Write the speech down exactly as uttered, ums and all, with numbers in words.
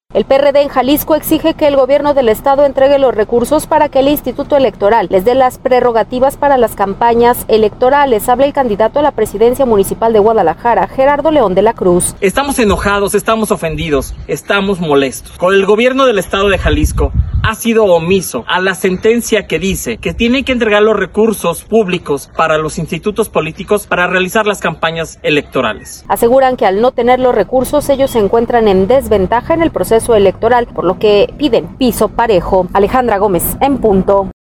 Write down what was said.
El P R D en Jalisco exige que el gobierno del estado entregue los recursos para que el Instituto Electoral les dé las prerrogativas para las campañas electorales. Habla el candidato a la presidencia municipal de Guadalajara, Gerardo León de la Cruz. Estamos enojados, estamos ofendidos, estamos molestos. Con el gobierno del estado de Jalisco ha sido omiso a la sentencia que dice que tiene que entregar los recursos públicos para los institutos políticos para realizar las campañas electorales. Aseguran que al no tener los recursos ellos se encuentran en desventaja en el proceso electoral, por lo que piden piso parejo. Alejandra Gómez, en punto.